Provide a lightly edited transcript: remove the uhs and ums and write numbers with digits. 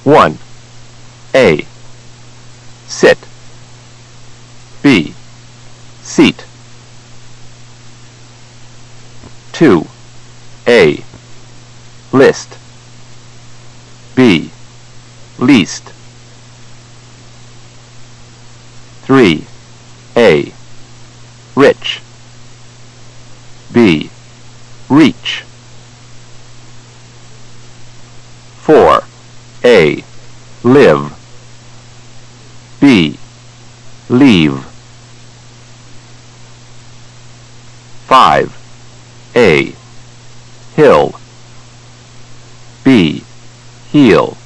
1. A. Sit. B. Seat. 2. A. List. B. Least. 3. A. Rich. B. Reach. 4. A. Live. B. Leave. 5. A. Hill. B. Heel.